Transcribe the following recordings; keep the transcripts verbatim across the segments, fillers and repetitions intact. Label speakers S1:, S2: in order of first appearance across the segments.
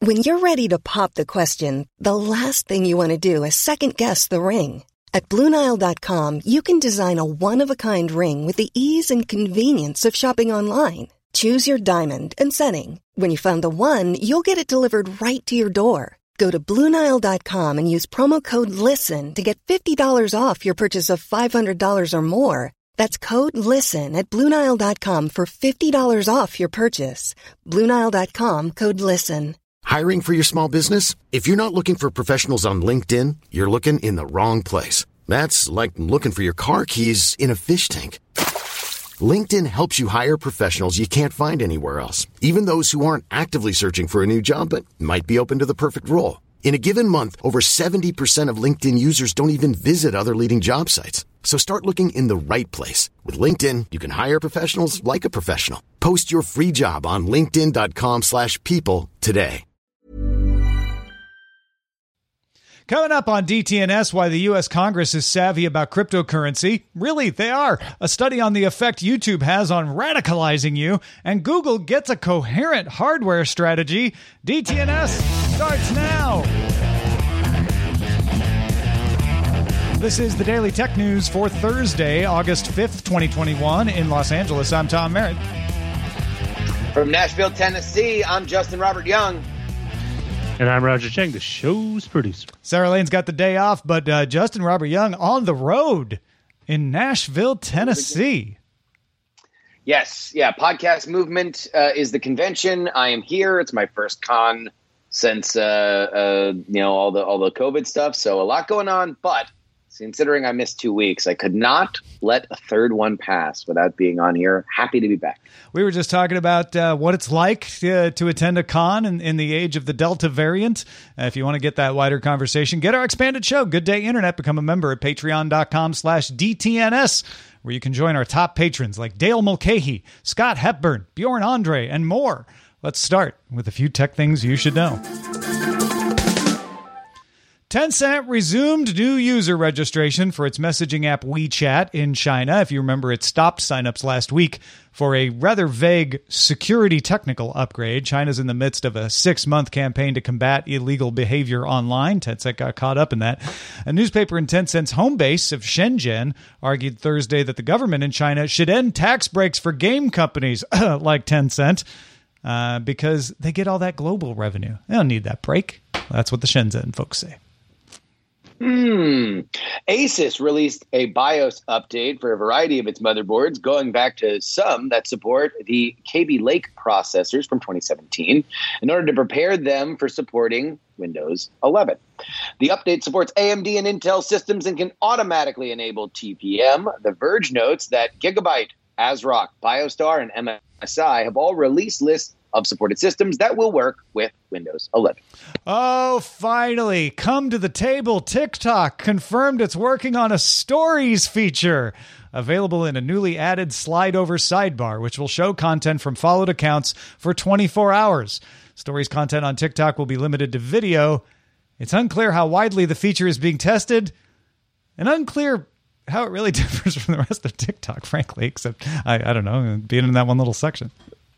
S1: When you're ready to pop the question, the last thing you want to do is second-guess the ring. At Blue Nile dot com, you can design a one-of-a-kind ring with the ease and convenience of shopping online. Choose your diamond and setting. When you find the one, you'll get it delivered right to your door. Go to Blue Nile dot com and use promo code LISTEN to get fifty dollars off your purchase of five hundred dollars or more. That's code LISTEN at Blue Nile dot com for fifty dollars off your purchase. Blue Nile dot com, code LISTEN.
S2: Hiring for your small business? If you're not looking for professionals on LinkedIn, you're looking in the wrong place. That's like looking for your car keys in a fish tank. LinkedIn helps you hire professionals you can't find anywhere else, even those who aren't actively searching for a new job but might be open to the perfect role. In a given month, over seventy percent of LinkedIn users don't even visit other leading job sites. So start looking in the right place. With LinkedIn, you can hire professionals like a professional. Post your free job on linkedin dot com slash people today.
S3: Coming up on D T N S, why the U S Congress is savvy about cryptocurrency. Really, they are. A study on the effect YouTube has on radicalizing you. And Google gets a coherent hardware strategy. D T N S starts now. This is the Daily Tech News for Thursday, August fifth, twenty twenty-one. In Los Angeles, I'm Tom Merritt.
S4: From Nashville, Tennessee, I'm Justin Robert Young.
S5: And I'm Roger Cheng, the show's producer.
S3: Sarah Lane's got the day off, but uh, Justin Robert Young on the road in Nashville, Tennessee.
S4: Yes, yeah, Podcast Movement uh, is the convention. I am here. It's my first con since uh, uh, you know all the all the COVID stuff. So a lot going on, but considering I missed two weeks, I could not let a third one pass without being on here. Happy to be back.
S3: We were just talking about uh, what it's like to, to attend a con in, in the age of the Delta variant. Uh, if you want to get that wider conversation, get our expanded show, Good Day Internet. Become a member at patreon.com slash DTNS, where you can join our top patrons like Dale Mulcahy, Scott Hepburn, Bjorn Andre, and more. Let's start with a few tech things you should know. Tencent resumed new user registration for its messaging app WeChat in China. If you remember, it stopped signups last week for a rather vague security technical upgrade. China's in the midst of a six-month campaign to combat illegal behavior online. Tencent got caught up in that. A newspaper in Tencent's home base of Shenzhen argued Thursday that the government in China should end tax breaks for game companies like Tencent uh, because they get all that global revenue. They don't need that break. That's what the Shenzhen folks say.
S4: Hmm. Asus released a BIOS update for a variety of its motherboards, going back to some that support the Kaby Lake processors from twenty seventeen, in order to prepare them for supporting Windows eleven. The update supports A M D and Intel systems and can automatically enable T P M. The Verge notes that Gigabyte, ASRock, BioStar, and M S I have all released lists of supported systems that will work with Windows eleven.
S3: Oh, finally. Come to the table. TikTok confirmed it's working on a stories feature available in a newly added slide over sidebar, which will show content from followed accounts for twenty-four hours. Stories content on TikTok will be limited to video. It's unclear how widely the feature is being tested, and unclear how it really differs from the rest of TikTok, frankly, except, I, I don't know, being in that one little section.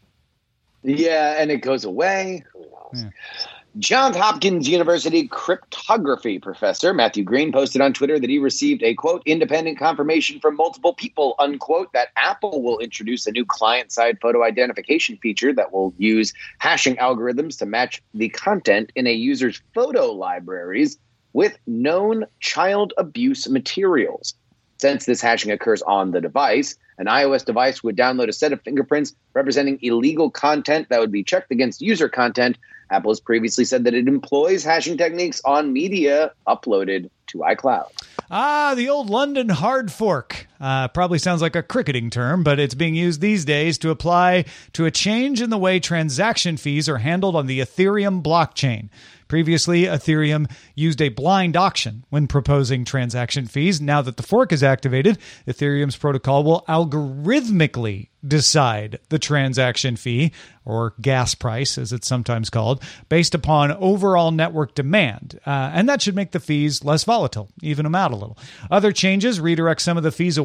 S4: Yeah, and it goes away. Who knows? Yeah. Johns Hopkins University cryptography professor Matthew Green posted on Twitter that he received a, quote, independent confirmation from multiple people, unquote, that Apple will introduce a new client-side photo identification feature that will use hashing algorithms to match the content in a user's photo libraries with known child abuse materials. Since this hashing occurs on the device, an iOS device would download a set of fingerprints representing illegal content that would be checked against user content. Apple has previously said that it employs hashing techniques on media uploaded to iCloud.
S3: Ah, the old London hard fork. Uh, probably sounds like a cricketing term, but it's being used these days to apply to a change in the way transaction fees are handled on the Ethereum blockchain. Previously, Ethereum used a blind auction when proposing transaction fees. Now that the fork is activated, Ethereum's protocol will algorithmically decide the transaction fee, or gas price, as it's sometimes called, based upon overall network demand. Uh, and that should make the fees less volatile, even them out a little. Other changes redirect some of the fees away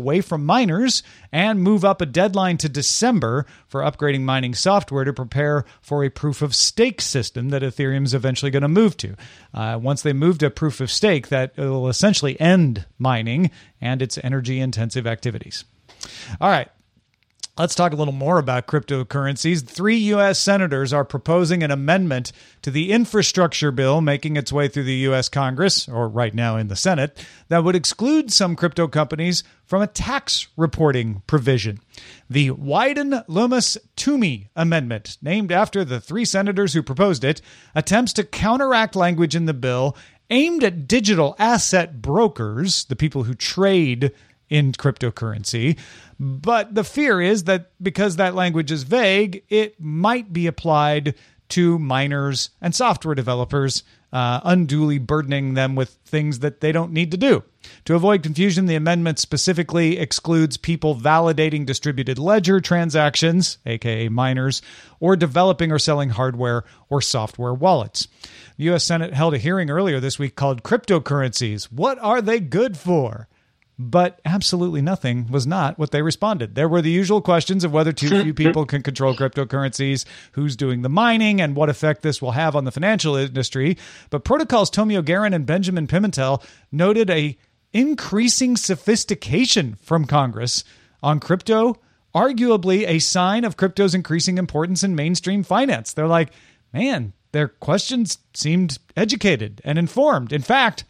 S3: away from miners and move up a deadline to December for upgrading mining software to prepare for a proof-of-stake system that Ethereum's eventually going to move to. Uh, once they move to proof-of-stake, that will essentially end mining and its energy-intensive activities. All right. Let's talk a little more about cryptocurrencies. Three U S senators are proposing an amendment to the infrastructure bill making its way through the U S Congress, or right now in the Senate, that would exclude some crypto companies from a tax reporting provision. The Wyden-Lummis-Toomey Amendment, named after the three senators who proposed it, attempts to counteract language in the bill aimed at digital asset brokers, the people who trade in cryptocurrency. But the fear is that because that language is vague, it might be applied to miners and software developers, uh, unduly burdening them with things that they don't need to do. To avoid confusion, the amendment specifically excludes people validating distributed ledger transactions, aka miners, or developing or selling hardware or software wallets. The U S Senate held a hearing earlier this week called Cryptocurrencies. What are they good for? But absolutely nothing was not what they responded. There were the usual questions of whether too few people can control cryptocurrencies, who's doing the mining, and what effect this will have on the financial industry. But Protocol's Tomio Guerin and Benjamin Pimentel noted a increasing sophistication from Congress on crypto, arguably a sign of crypto's increasing importance in mainstream finance. They're like, man, their questions seemed educated and informed. In fact,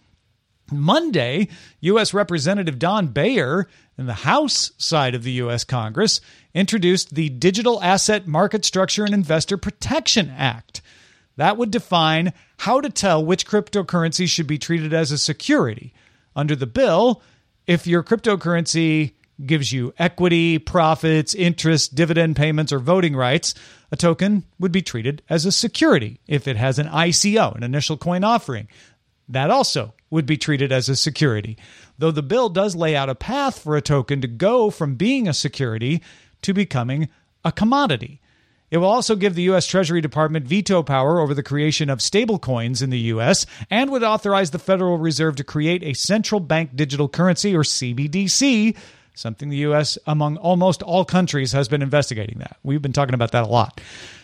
S3: Monday, U S Representative Don Bayer in the House side of the U S Congress introduced the Digital Asset Market Structure and Investor Protection Act. That would define how to tell which cryptocurrency should be treated as a security. Under the bill, if your cryptocurrency gives you equity, profits, interest, dividend payments, or voting rights, a token would be treated as a security. If it has an I C O, an initial coin offering, that also would be treated as a security, though the bill does lay out a path for a token to go from being a security to becoming a commodity. It will also give the U S Treasury Department veto power over the creation of stablecoins in the U S and would authorize the Federal Reserve to create a central bank digital currency, or C B D C, something the U S, among almost all countries, has been investigating that. We've been talking about that a lot.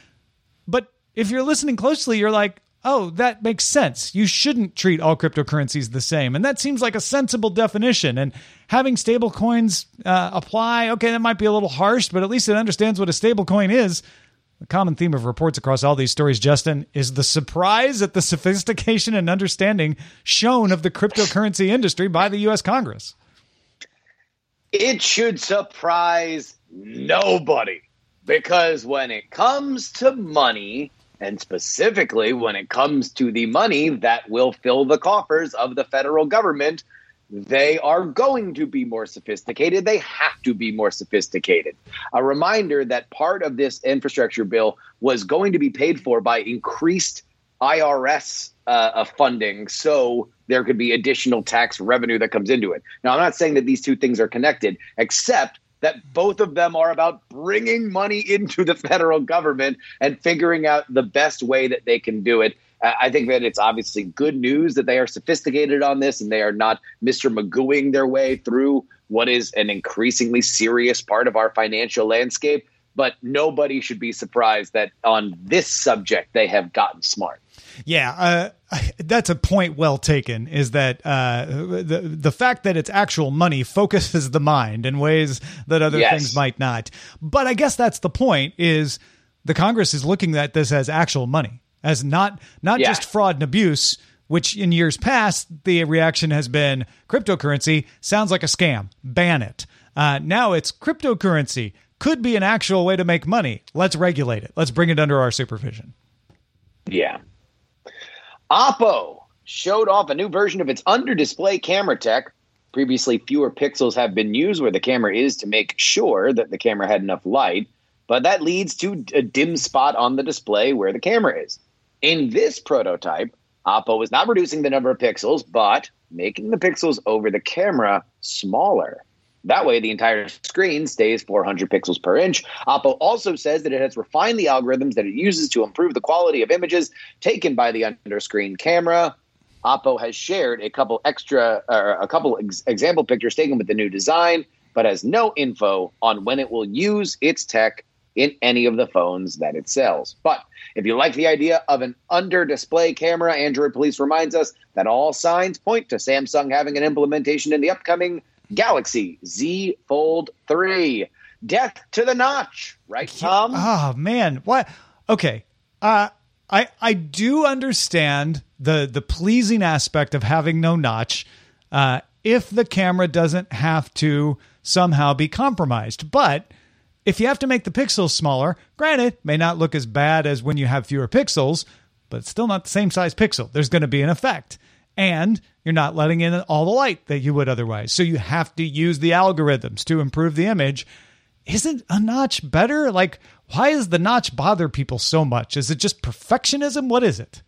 S3: But if you're listening closely, you're like, oh, that makes sense. You shouldn't treat all cryptocurrencies the same. And that seems like a sensible definition. And having stable coins uh, apply, okay, that might be a little harsh, but at least it understands what a stable coin is. The common theme of reports across all these stories, Justin, is the surprise at the sophistication and understanding shown of the cryptocurrency industry by the U S Congress.
S4: It should surprise nobody, because when it comes to money, and specifically when it comes to the money that will fill the coffers of the federal government, they are going to be more sophisticated. They have to be more sophisticated. A reminder that part of this infrastructure bill was going to be paid for by increased I R S uh, funding, so there could be additional tax revenue that comes into it. Now, I'm not saying that these two things are connected, except that both of them are about bringing money into the federal government and figuring out the best way that they can do it. I think that it's obviously good news that they are sophisticated on this and they are not Mister Magooing their way through what is an increasingly serious part of our financial landscape. But nobody should be surprised that on this subject, they have gotten smart.
S3: Yeah, uh, that's a point well taken, is that uh, the the fact that it's actual money focuses the mind in ways that other yes. things might not. But I guess that's the point, is the Congress is looking at this as actual money, as not not yeah. just fraud and abuse, which in years past, the reaction has been cryptocurrency sounds like a scam, ban it. Uh, now it's cryptocurrency could be an actual way to make money. Let's regulate it. Let's bring it under our supervision.
S4: Yeah. Oppo showed off a new version of its under-display camera tech. Previously, fewer pixels have been used where the camera is to make sure that the camera had enough light, but that leads to a dim spot on the display where the camera is. In this prototype, Oppo is not reducing the number of pixels, but making the pixels over the camera smaller. That way, the entire screen stays four hundred pixels per inch. Oppo also says that it has refined the algorithms that it uses to improve the quality of images taken by the under-screen camera. Oppo has shared a couple extra, uh, a couple ex- example pictures taken with the new design. but has no info on when it will use its tech in any of the phones that it sells. But if you like the idea of an under-display camera, Android Police reminds us that all signs point to Samsung having an implementation in the upcoming Galaxy Z Fold three. Death to the notch, right, Tom?
S3: Oh, man. What? Okay. Uh, I I do understand the, the pleasing aspect of having no notch uh, if the camera doesn't have to somehow be compromised. But if you have to make the pixels smaller, granted, may not look as bad as when you have fewer pixels, but it's still not the same size pixel. There's going to be an effect. And you're not letting in all the light that you would otherwise. So you have to use the algorithms to improve the image. Isn't a notch better? Like, why does the notch bother people so much? Is it just perfectionism? What is it?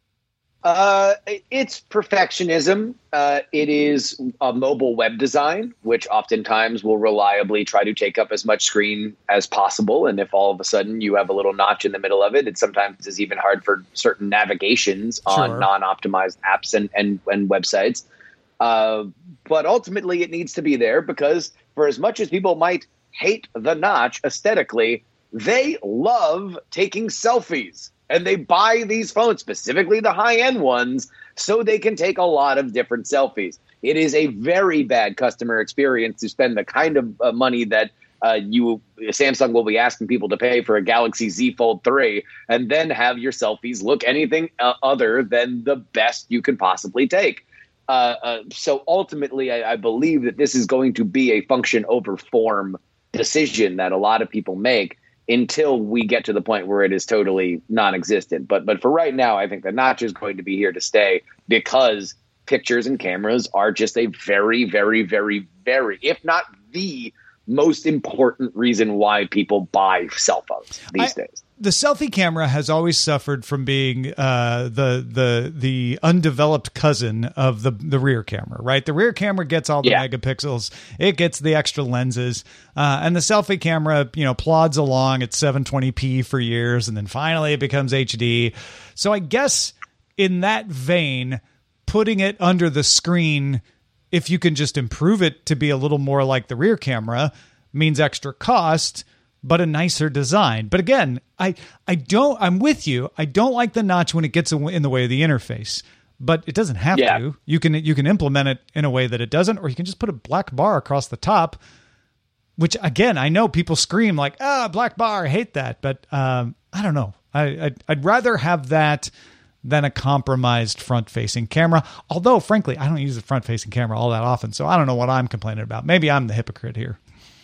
S4: Uh, it's perfectionism. Uh, it is a mobile web design, which oftentimes will reliably try to take up as much screen as possible. And if all of a sudden you have a little notch in the middle of it, it sometimes is even hard for certain navigations on
S3: Sure.
S4: non-optimized apps and, and, and websites. Uh, but ultimately it needs to be there because for as much as people might hate the notch aesthetically, they love taking selfies. And they buy these phones, specifically the high-end ones, so they can take a lot of different selfies. It is a very bad customer experience to spend the kind of uh, money that uh, you Samsung will be asking people to pay for a Galaxy Z Fold three and then have your selfies look anything uh, other than the best you could possibly take. Uh, uh, so ultimately, I, I believe that this is going to be a function over form decision that a lot of people make until we get to the point where it is totally non-existent. But but for right now, I think the notch is going to be here to stay because pictures and cameras are just a very, very, very, very, if not the most important reason why people buy cell phones these
S3: I,
S4: days.
S3: The selfie camera has always suffered from being uh, the the the undeveloped cousin of the the rear camera, right? The rear camera gets all the
S4: Yeah.
S3: megapixels, it gets the extra lenses, uh, and the selfie camera, you know, plods along at seven twenty p for years, and then finally it becomes H D. So I guess in that vein, putting it under the screen, if you can just improve it to be a little more like the rear camera, means extra cost, but a nicer design. But again, I I don't, I'm with you. I don't like the notch when it gets in the way of the interface, but it doesn't have
S4: Yeah.
S3: to. You can you can implement it in a way that it doesn't, or you can just put a black bar across the top, which again, I know people scream like, ah, black bar, I hate that. But um, I don't know. I, I'd, I'd rather have that than a compromised front-facing camera. Although, frankly, I don't use the front-facing camera all that often, so I don't know what I'm complaining about. Maybe I'm the hypocrite here.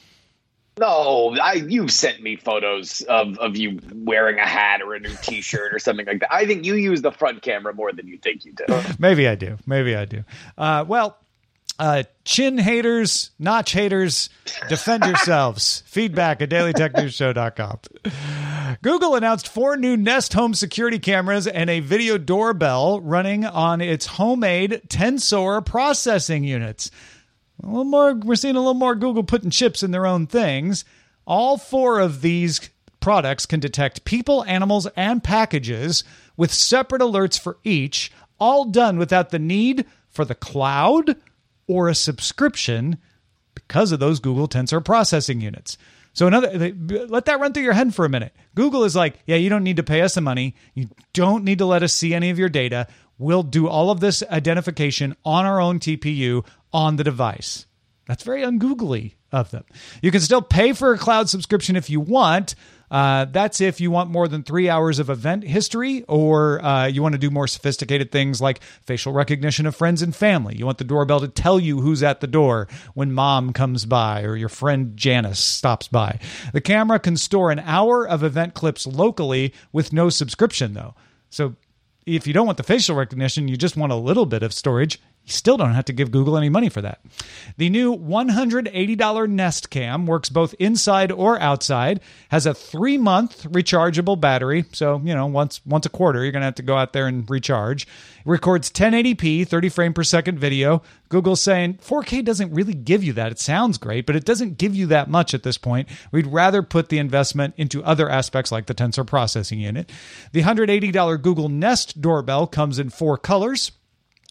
S4: No, I you've sent me photos of, of you wearing a hat or a new T-shirt or something like that. I think you use the front camera more than you think you do.
S3: Maybe I do. Maybe I do. Uh, well, uh, chin haters, notch haters, defend yourselves. Feedback at daily tech news show dot com. Google announced four new Nest home security cameras and a video doorbell running on its homemade Tensor processing units. A little more, we're seeing a little more Google putting chips in their own things. All four of these products can detect people, animals, and packages with separate alerts for each, all done without the need for the cloud or a subscription because of those Google Tensor processing units. So another, let that run through your head for a minute. Google is like, yeah, you don't need to pay us the money. You don't need to let us see any of your data. We'll do all of this identification on our own T P U on the device. That's very ungoogly of them. You can still pay for a cloud subscription if you want. Uh, that's if you want more than three hours of event history, or uh, you want to do more sophisticated things like facial recognition of friends and family. You want the doorbell to tell you who's at the door when mom comes by or your friend Janice stops by. The camera can store an hour of event clips locally with no subscription, though. So if you don't want the facial recognition, you just want a little bit of storage, you still don't have to give Google any money for that. The new one hundred eighty dollars Nest Cam works both inside or outside, has a three-month rechargeable battery, so, you know, once once a quarter, you're going to have to go out there and recharge. It records ten eighty p, thirty frame per second video. Google's saying four K doesn't really give you that. It sounds great, but it doesn't give you that much at this point. We'd rather put the investment into other aspects like the Tensor processing unit. The one hundred eighty dollars Google Nest doorbell comes in four colors: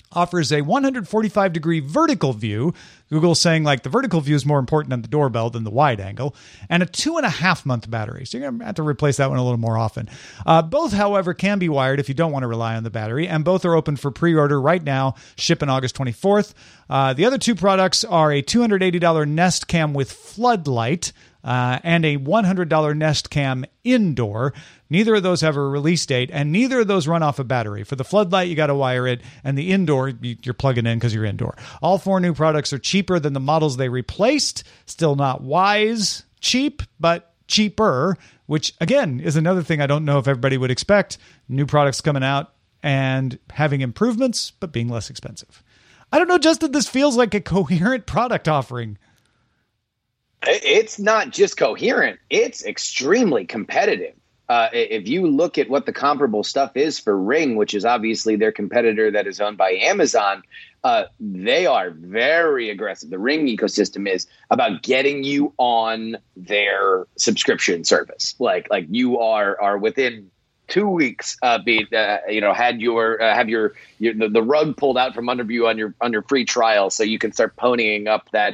S3: offers a one hundred forty-five degree vertical view. Google's saying like the vertical view is more important on the doorbell than the wide angle, and a two and a half month battery. So you're going to have to replace that one a little more often. Uh, both, however, can be wired if you don't want to rely on the battery, and both are open for pre-order right now, shipping August twenty-fourth. Uh, the other two products are a two hundred eighty dollars Nest Cam with floodlight, uh, and a one hundred dollars Nest Cam indoor. Neither of those have a release date, and neither of those run off a battery. For the floodlight, you got to wire it, and the indoor, you're plugging in because you're indoor. All four new products are cheaper than the models they replaced. Still not wise cheap, but cheaper, which, again, is another thing I don't know if everybody would expect. New products coming out and having improvements, but being less expensive. I don't know, Justin, this feels like a coherent product offering.
S4: It's not just coherent. It's extremely competitive. Uh, if you look at what the comparable stuff is for Ring, which is obviously their competitor that is owned by Amazon, uh, they are very aggressive. The Ring ecosystem is about getting you on their subscription service. Like, like you are are within two weeks, uh, be uh, you know, had your uh, have your, your the, the rug pulled out from under you on your on your free trial, so you can start ponying up that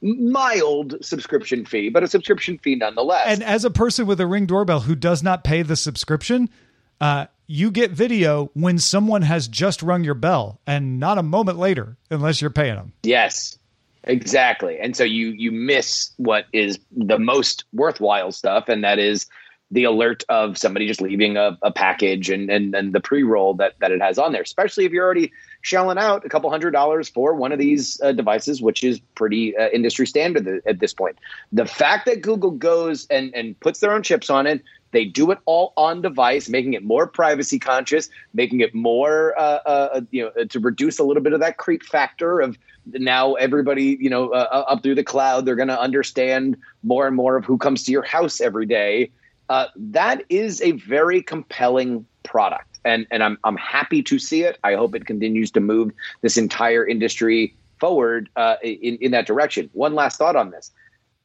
S4: mild subscription fee, but a subscription fee nonetheless.
S3: And as a person with a Ring doorbell who does not pay the subscription, uh, you get video when someone has just rung your bell and not a moment later, unless you're paying them.
S4: Yes, exactly. And so you you miss what is the most worthwhile stuff, and that is the alert of somebody just leaving a, a package and, and, and the pre-roll that, that it has on there, especially if you're already shelling out a couple hundred dollars for one of these uh, devices, which is pretty uh, industry standard th- at this point. The fact that Google goes and, and puts their own chips on it, they do it all on device, making it more privacy conscious, making it more, uh, uh, you know, to reduce a little bit of that creep factor of now everybody, you know, uh, up through the cloud, they're going to understand more and more of who comes to your house every day. Uh, that is a very compelling product, and and I'm I'm happy to see it. I hope it continues to move this entire industry forward uh, in in that direction. One last thought on this: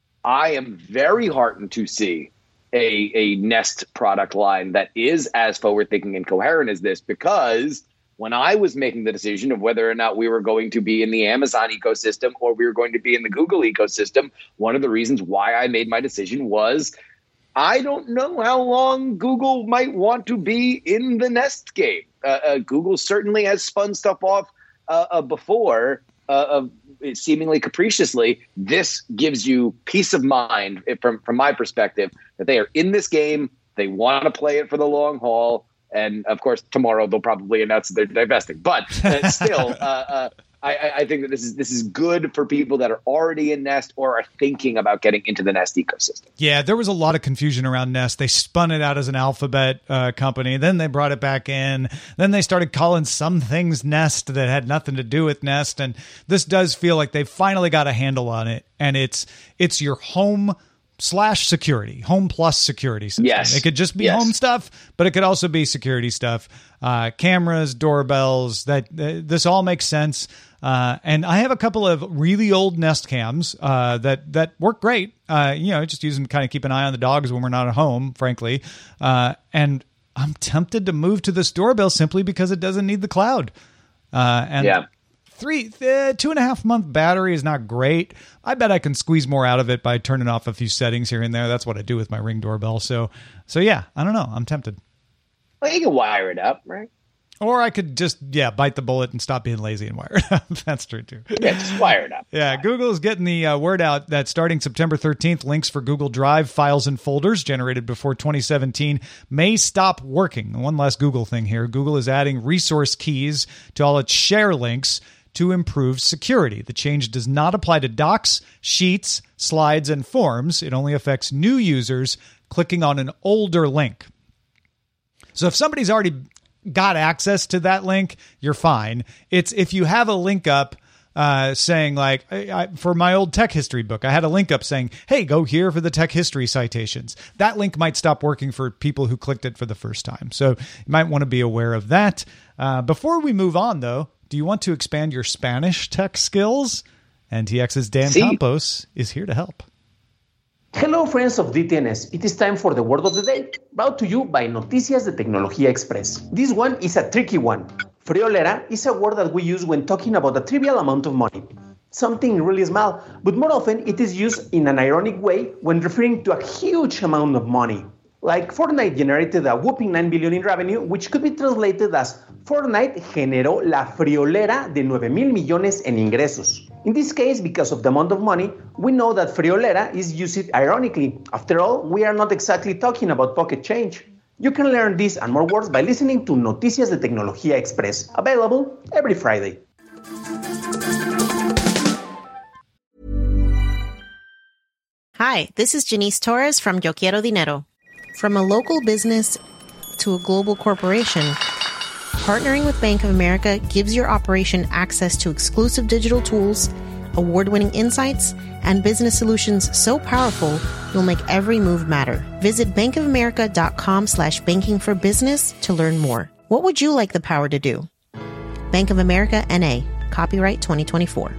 S4: I am very heartened to see a a Nest product line that is as forward thinking and coherent as this, because when I was making the decision of whether or not we were going to be in the Amazon ecosystem or we were going to be in the Google ecosystem, one of the reasons why I made my decision was I don't know how long Google might want to be in the Nest game. Uh, uh, Google certainly has spun stuff off uh, uh, before, uh, uh, seemingly capriciously. This gives you peace of mind from, from my perspective that they are in this game. They want to play it for the long haul. And, of course, tomorrow they'll probably announce that they're divesting. But uh, still, uh, uh, I, I think that this is this is good for people that are already in Nest or are thinking about getting into the Nest ecosystem.
S3: Yeah, there was a lot of confusion around Nest. They spun it out as an Alphabet uh, company. Then they brought it back in. Then they started calling some things Nest that had nothing to do with Nest. And this does feel like they've finally got a handle on it. And it's it's your home slash security, home plus security system.
S4: Yes.
S3: It could just be
S4: yes.
S3: home stuff, but it could also be security stuff. Uh, cameras, doorbells, that uh, this all makes sense. Uh, and I have a couple of really old Nest cams uh, that that work great. Uh, you know, just use them to kind of keep an eye on the dogs when we're not at home, frankly. Uh, and I'm tempted to move to this doorbell simply because it doesn't need the cloud. Uh, and
S4: yeah.
S3: Three, uh, two and a half month battery is not great. I bet I can squeeze more out of it by turning off a few settings here and there. That's what I do with my Ring doorbell. So, so yeah, I don't know. I'm tempted.
S4: Well, you can wire it up, right?
S3: Or I could just, yeah, bite the bullet and stop being lazy and wire it up. That's true, too.
S4: Yeah, just wire it up.
S3: Yeah, Google is getting the uh, word out that starting September thirteenth, links for Google Drive files and folders generated before twenty seventeen may stop working. One last Google thing here. Google is adding resource keys to all its share links to improve security. The change does not apply to docs, sheets, slides, and forms. It only affects new users clicking on an older link. So if somebody's already got access to that link, you're fine. It's if you have a link up uh, saying like, I, I, for my old tech history book, I had a link up saying, hey, go here for the tech history citations. That link might stop working for people who clicked it for the first time. So you might want to be aware of that. Uh, before we move on, though, do you want to expand your Spanish tech skills? N T X's Dan sí. Campos is here to help.
S6: Hello, friends of D T N S. It is time for the word of the day, brought to you by Noticias de Tecnología Express. This one is a tricky one. Friolera is a word that we use when talking about a trivial amount of money, something really small, but more often it is used in an ironic way when referring to a huge amount of money. Like Fortnite generated a whopping nine billion dollars in revenue, which could be translated as Fortnite generó la friolera de nueve mil millones en ingresos. In this case, because of the amount of money, we know that friolera is used ironically. After all, we are not exactly talking about pocket change. You can learn this and more words by listening to Noticias de Tecnología Express, available every Friday.
S7: Hi, this is Janice Torres from Yo Quiero Dinero. From a local business to a global corporation, partnering with Bank of America gives your operation access to exclusive digital tools, award-winning insights, and business solutions so powerful you'll make every move matter. Visit bankofamerica.com slash banking for business to learn more. What would you like the power to do? Bank of America, N A. Copyright twenty twenty-four.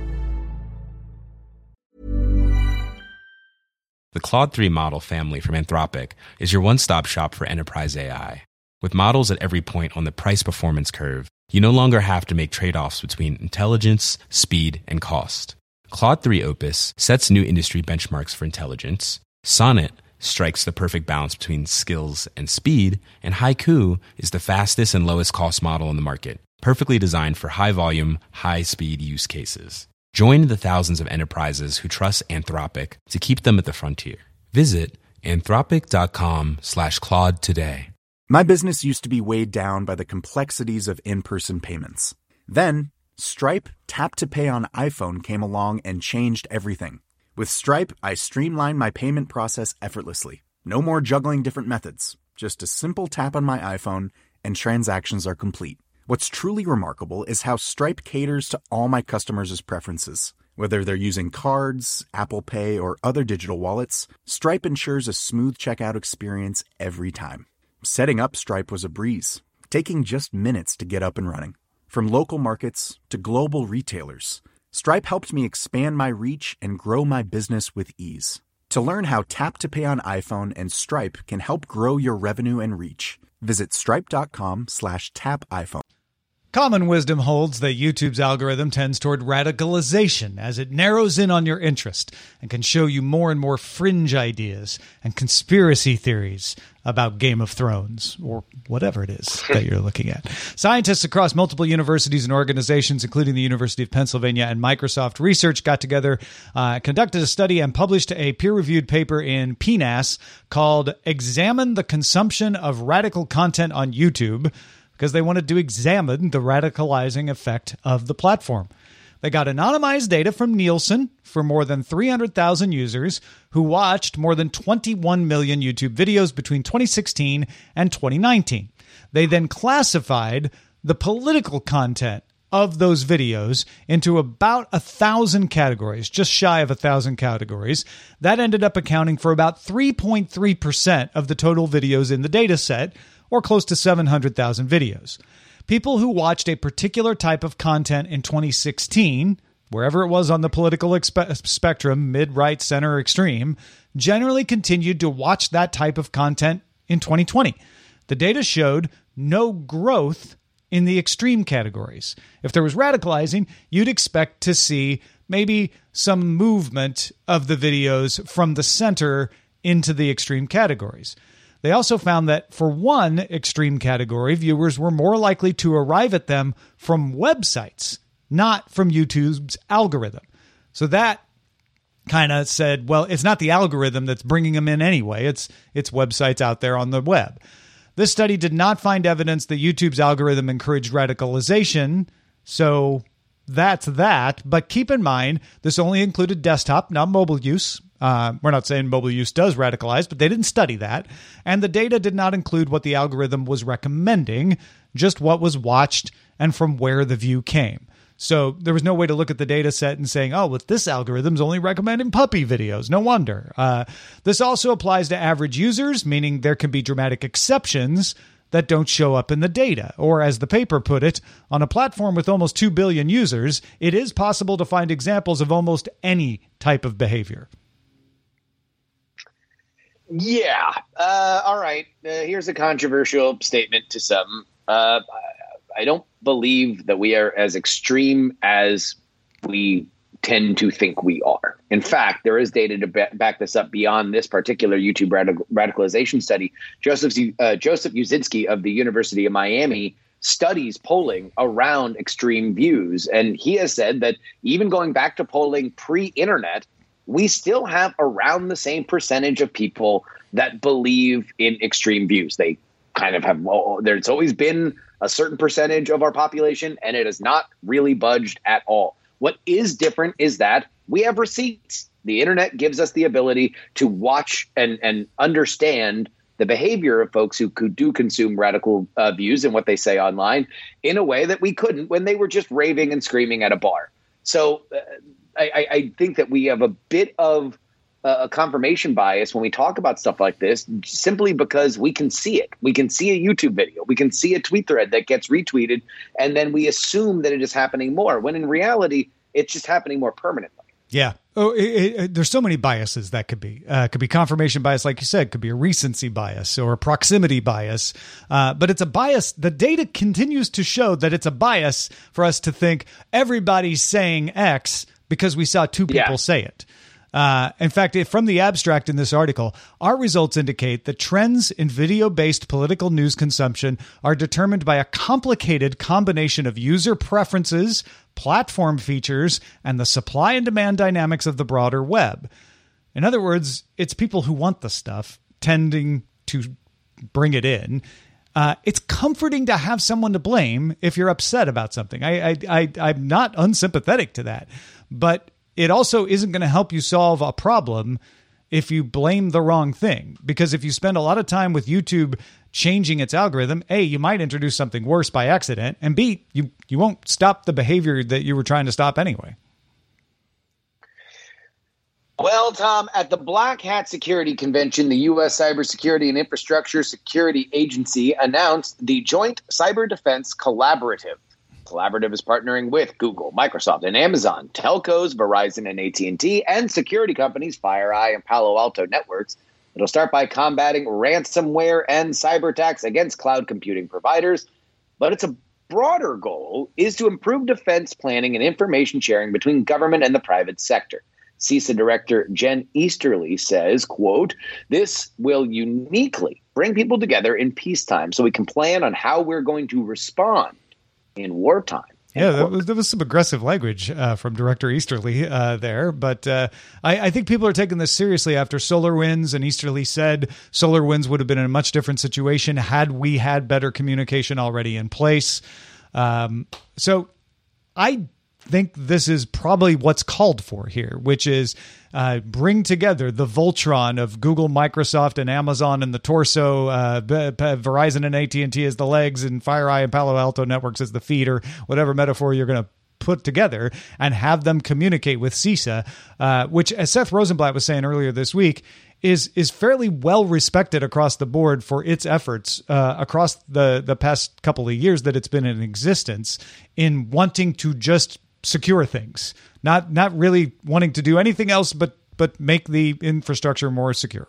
S8: The Claude three model family from Anthropic is your one-stop shop for enterprise A I. With models at every point on the price-performance curve, you no longer have to make trade-offs between intelligence, speed, and cost. Claude three Opus sets new industry benchmarks for intelligence, Sonnet strikes the perfect balance between skills and speed, and Haiku is the fastest and lowest cost model in the market, perfectly designed for high-volume, high-speed use cases. Join the thousands of enterprises who trust Anthropic to keep them at the frontier. Visit anthropic.com slash Claude today.
S9: My business used to be weighed down by the complexities of in-person payments. Then, Stripe Tap to Pay on iPhone came along and changed everything. With Stripe, I streamlined my payment process effortlessly. No more juggling different methods. Just a simple tap on my iPhone and transactions are complete. What's truly remarkable is how Stripe caters to all my customers' preferences. Whether they're using cards, Apple Pay, or other digital wallets, Stripe ensures a smooth checkout experience every time. Setting up Stripe was a breeze, taking just minutes to get up and running. From local markets to global retailers, Stripe helped me expand my reach and grow my business with ease. To learn how Tap to Pay on iPhone and Stripe can help grow your revenue and reach, visit stripe.com slash tap iPhone.
S3: Common wisdom holds that YouTube's algorithm tends toward radicalization as it narrows in on your interest and can show you more and more fringe ideas and conspiracy theories about Game of Thrones or whatever it is that you're looking at. Scientists across multiple universities and organizations, including the University of Pennsylvania and Microsoft Research, got together, uh, conducted a study, and published a peer-reviewed paper in P N A S called Examine the Consumption of Radical Content on YouTube, because they wanted to examine the radicalizing effect of the platform. They got anonymized data from Nielsen for more than three hundred thousand users who watched more than twenty-one million YouTube videos between twenty sixteen and twenty nineteen. They then classified the political content of those videos into about a thousand categories, just shy of a thousand categories. That ended up accounting for about three point three percent of the total videos in the data set, or close to seven hundred thousand videos. People who watched a particular type of content in twenty sixteen, wherever it was on the political expe- spectrum, mid, right, center, extreme, generally continued to watch that type of content in twenty twenty. The data showed no growth in the extreme categories. If there was radicalizing, you'd expect to see maybe some movement of the videos from the center into the extreme categories. They also found that for one extreme category, viewers were more likely to arrive at them from websites, not from YouTube's algorithm. So that kind of said, well, it's not the algorithm that's bringing them in anyway. It's it's websites out there on the web. This study did not find evidence that YouTube's algorithm encouraged radicalization, so that's that. But keep in mind, this only included desktop, not mobile use. Uh, we're not saying mobile use does radicalize, but they didn't study that. And the data did not include what the algorithm was recommending, just what was watched and from where the view came. So there was no way to look at the data set and saying, oh, well, this algorithm's only recommending puppy videos. No wonder. Uh, this also applies to average users, meaning there can be dramatic exceptions that don't show up in the data. Or as the paper put it, on a platform with almost two billion users, it is possible to find examples of almost any type of behavior.
S4: Yeah. Uh, all right. Uh, here's a controversial statement to some. Uh, I don't believe that we are as extreme as we tend to think we are. In fact, there is data to back this up beyond this particular YouTube radical, radicalization study. Joseph uh, Joseph Uzinski of the University of Miami studies polling around extreme views. And he has said that even going back to polling pre-internet, we still have around the same percentage of people that believe in extreme views. They kind of have, well, there's always been a certain percentage of our population, and it has not really budged at all. What is different is that we have receipts. The internet gives us the ability to watch and, and understand the behavior of folks who, who do consume radical uh, views and what they say online in a way that we couldn't when they were just raving and screaming at a bar. So uh, I, I think that we have a bit of uh, a confirmation bias when we talk about stuff like this, simply because we can see it. We can see a YouTube video. We can see a tweet thread that gets retweeted, and then we assume that it is happening more, when in reality, it's just happening more permanently.
S3: Yeah. Oh, it, it, there's so many biases that could be. Uh, could be confirmation bias, like you said. Could be a recency bias or a proximity bias. Uh, but it's a bias. The data continues to show that it's a bias for us to think everybody's saying X because we saw two people yeah. say it. Uh, in fact, from the abstract in this article, our results indicate that trends in video-based political news consumption are determined by a complicated combination of user preferences, platform features, and the supply and demand dynamics of the broader web. In other words, it's people who want the stuff tending to bring it in. Uh, it's comforting to have someone to blame if you're upset about something. I, I, I, I'm not unsympathetic to that, but it also isn't going to help you solve a problem if you blame the wrong thing. Because if you spend a lot of time with YouTube changing its algorithm, A, you might introduce something worse by accident, and B, you, you won't stop the behavior that you were trying to stop anyway.
S4: Well, Tom, at the Black Hat Security Convention, the U S Cybersecurity and Infrastructure Security Agency announced the Joint Cyber Defense Collaborative. Collaborative is partnering with Google, Microsoft, and Amazon, telcos, Verizon and A T and T, and security companies FireEye and Palo Alto Networks. It'll start by combating ransomware and cyber attacks against cloud computing providers. But its a broader goal is to improve defense planning and information sharing between government and the private sector. CISA Director Jen Easterly says, quote, "This will uniquely bring people together in peacetime so we can plan on how we're going to respond in wartime."
S3: Yeah, that was, that was some aggressive language uh, from Director Easterly uh, there. But uh, I, I think people are taking this seriously after SolarWinds, and Easterly said SolarWinds would have been in a much different situation had we had better communication already in place. Um, so I think this is probably what's called for here, which is uh, bring together the Voltron of Google, Microsoft, and Amazon and the torso, uh, B- B- Verizon and A T and T as the legs, and FireEye and Palo Alto Networks as the feet, or whatever metaphor you're going to put together, and have them communicate with CISA, uh, which, as Seth Rosenblatt was saying earlier this week, is is fairly well respected across the board for its efforts uh, across the, the past couple of years that it's been in existence in wanting to just secure things, not not really wanting to do anything else but but make the infrastructure more secure.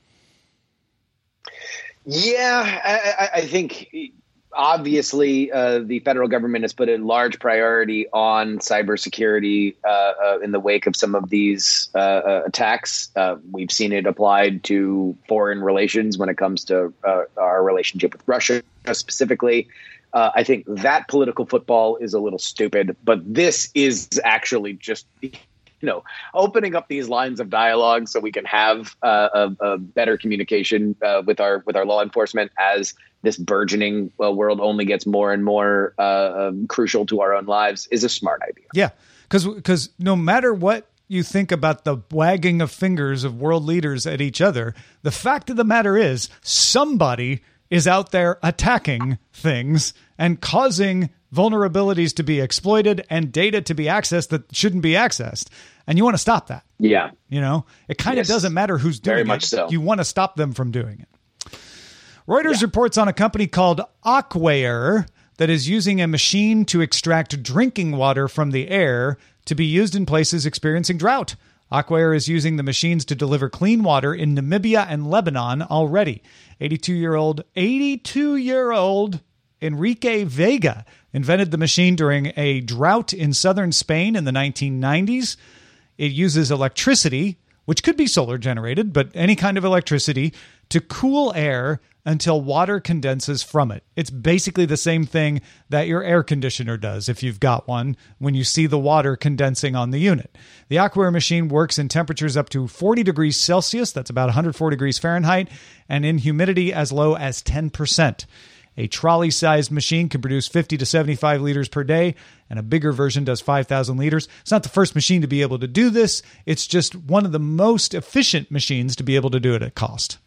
S4: Yeah, I, I think obviously uh, the federal government has put a large priority on cybersecurity uh, uh, in the wake of some of these uh, uh, attacks. Uh, we've seen it applied to foreign relations when it comes to uh, our relationship with Russia specifically. Uh, I think that political football is a little stupid, but this is actually just, you know, opening up these lines of dialogue so we can have uh, a, a better communication uh, with our with our law enforcement as this burgeoning uh, world only gets more and more uh, um, crucial to our own lives is a smart idea.
S3: Yeah, because because no matter what you think about the wagging of fingers of world leaders at each other, the fact of the matter is somebody is out there attacking things and causing vulnerabilities to be exploited and data to be accessed that shouldn't be accessed. And you want to stop that.
S4: Yeah.
S3: You know, it kind
S4: yes.
S3: of doesn't matter who's doing
S4: Very
S3: it.
S4: much so.
S3: You want to stop them from doing it. Reuters
S4: yeah.
S3: reports on a company called Aquair that is using a machine to extract drinking water from the air to be used in places experiencing drought. Aquair is using the machines to deliver clean water in Namibia and Lebanon already. eighty-two-year-old, eighty-two-year-old Enrique Vega invented the machine during a drought in southern Spain in the nineteen nineties. It uses electricity, which could be solar generated, but any kind of electricity, to cool air until water condenses from it. It's basically the same thing that your air conditioner does, if you've got one, when you see the water condensing on the unit. The AquaAir machine works in temperatures up to forty degrees Celsius, that's about one hundred four degrees Fahrenheit, and in humidity as low as ten percent. A trolley-sized machine can produce fifty to seventy-five liters per day, and a bigger version does five thousand liters. It's not the first machine to be able to do this. It's just one of the most efficient machines to be able to do it at cost.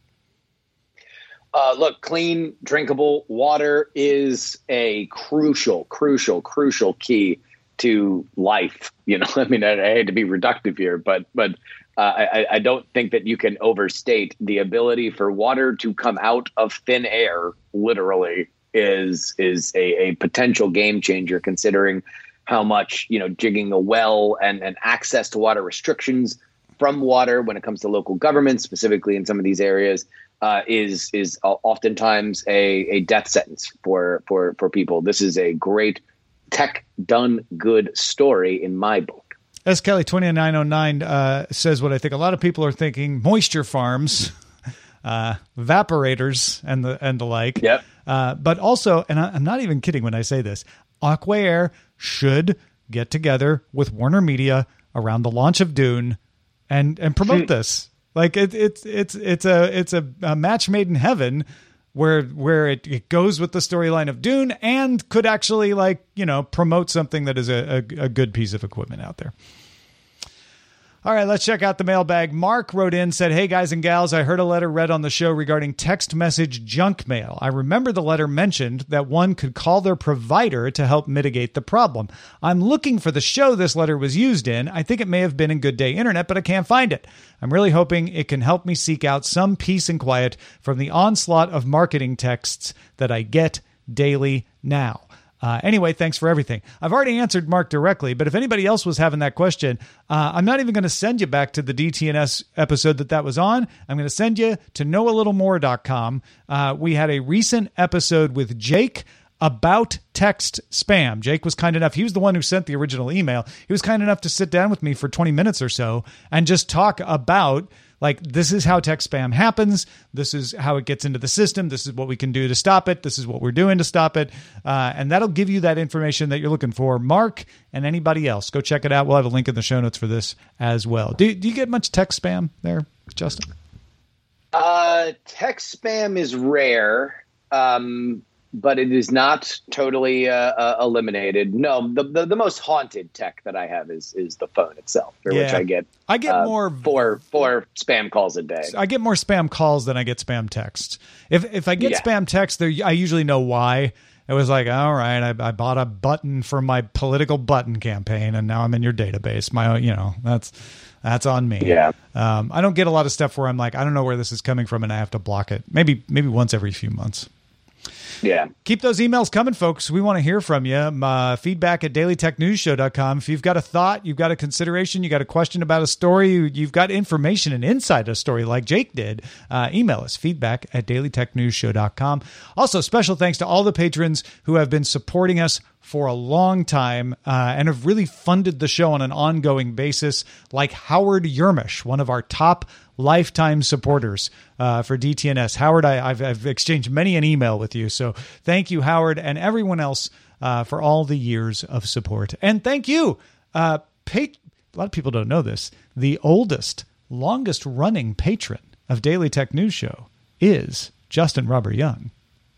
S4: Uh, look, clean, drinkable water is a crucial, crucial, crucial key to life. You know, I mean, I, I hate to be reductive here, but but uh, I, I don't think that you can overstate the ability for water to come out of thin air. Literally, is is a, a potential game changer, considering how much, you know, jigging a well and, and access to water restrictions from water when it comes to local governments, specifically in some of these areas, uh, is is oftentimes a, a death sentence for, for, for people. This is a great tech done good story in my book.
S3: S. Kelly twenty-nine oh nine uh, says what I think a lot of people are thinking: moisture farms, uh, evaporators, and the and the like.
S4: Yep.
S3: Uh, but also, and I, I'm not even kidding when I say this, AquaAir should get together with Warner Media around the launch of Dune and and promote this. Like it, it's it's it's a it's a, a match made in heaven, where where it, it goes with the storyline of Dune and could actually, like, you know, promote something that is a, a, a good piece of equipment out there. All right, let's check out the mailbag. Mark wrote in, said, "Hey guys and gals, I heard a letter read on the show regarding text message junk mail. I remember the letter mentioned that one could call their provider to help mitigate the problem. I'm looking for the show this letter was used in. I think it may have been in Good Day Internet, but I can't find it. I'm really hoping it can help me seek out some peace and quiet from the onslaught of marketing texts that I get daily now." Uh, anyway, thanks for everything. I've already answered Mark directly, but if anybody else was having that question, uh, I'm not even going to send you back to the D T N S episode that that was on. I'm going to send you to know a little more dot com. Uh, we had a recent episode with Jake about text spam. Jake was kind enough. He was the one who sent the original email. He was kind enough to sit down with me for twenty minutes or so and just talk about, like, this is how text spam happens. This is how it gets into the system. This is what we can do to stop it. This is what we're doing to stop it. Uh, and that'll give you that information that you're looking for. Mark and anybody else, go check it out. We'll have a link in the show notes for this as well. Do, do you get much text spam there, Justin?
S4: Uh, text spam is rare, um, but it is not totally uh, uh, eliminated. No, the, the the most haunted tech that I have is is the phone itself, for
S3: Yeah.
S4: which I get
S3: I get
S4: uh,
S3: more
S4: four four spam calls a day.
S3: I get more spam calls than I get spam texts. If if I get
S4: Yeah.
S3: spam texts, there I usually know why. It was like, all right, I, I bought a button for my political button campaign, and now I'm in your database. My, you know, that's that's on me.
S4: Yeah.
S3: Um, I don't get a lot of stuff where I'm like, I don't know where this is coming from, and I have to block it. Maybe maybe once every few months.
S4: Yeah.
S3: Keep those emails coming, folks. We want to hear from you. Uh, feedback at daily tech news show dot com. If you've got a thought, you've got a consideration, you got a question about a story, you've got information and insight a story like Jake did, uh, email us, feedback at daily tech news show dot com. Also, special thanks to all the patrons who have been supporting us for a long time uh, and have really funded the show on an ongoing basis, like Howard Yermish, one of our top lifetime supporters uh, for D T N S. Howard, I, I've, I've exchanged many an email with you, so thank you, Howard, and everyone else uh, for all the years of support. And thank you. Uh, pa- a lot of people don't know this. The oldest, longest running patron of Daily Tech News Show is Justin Robert Young.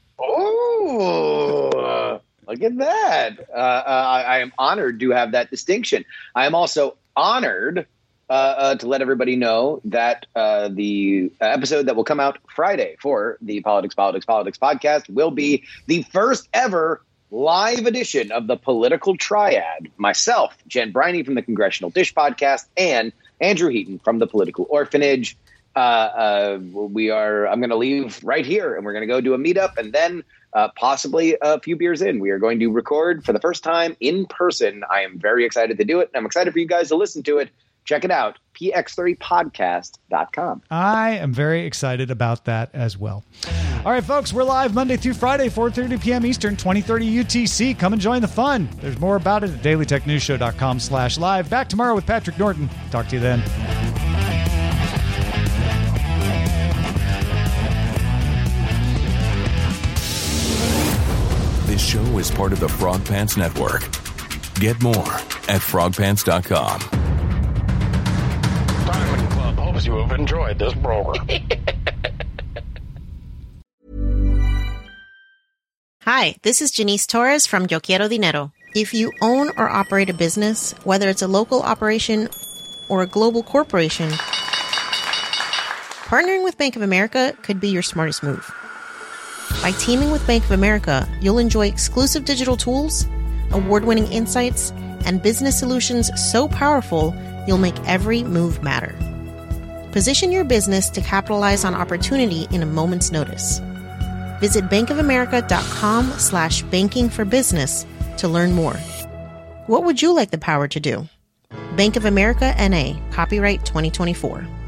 S4: Oh, look at that. Uh, uh, I am honored to have that distinction. I am also honored uh, uh, to let everybody know that uh, the episode that will come out Friday for the Politics, Politics, Politics podcast will be the first ever live edition of the Political Triad. Myself, Jen Briney from the Congressional Dish podcast, and Andrew Heaton from the Political Orphanage. Uh, uh, we are. I'm going to leave right here, and we're going to go do a meetup, and then uh, possibly a few beers in, we are going to record for the first time in person. I am very excited to do it, and I'm excited for you guys to listen to it. Check it out, p x thirty podcast dot com.
S3: I am very excited about that as well. All right, folks, we're live Monday through Friday, four thirty p.m. Eastern, twenty thirty U T C. Come and join the fun. There's more about it at dailytechnewsshow.com slash live. Back tomorrow with Patrick Norton. Talk to you then.
S10: This show is part of the Frog Pants Network. Get more at frog pants dot com.
S11: Diamond Club hopes you have enjoyed this program.
S7: Hi, this is Janice Torres from Yo Quiero Dinero. If you own or operate a business, whether it's a local operation or a global corporation, partnering with Bank of America could be your smartest move. By teaming with Bank of America, you'll enjoy exclusive digital tools, award-winning insights, and business solutions so powerful, you'll make every move matter. Position your business to capitalize on opportunity in a moment's notice. Visit bankofamerica.com slash banking for business to learn more. What would you like the power to do? Bank of America, N A, copyright twenty twenty-four.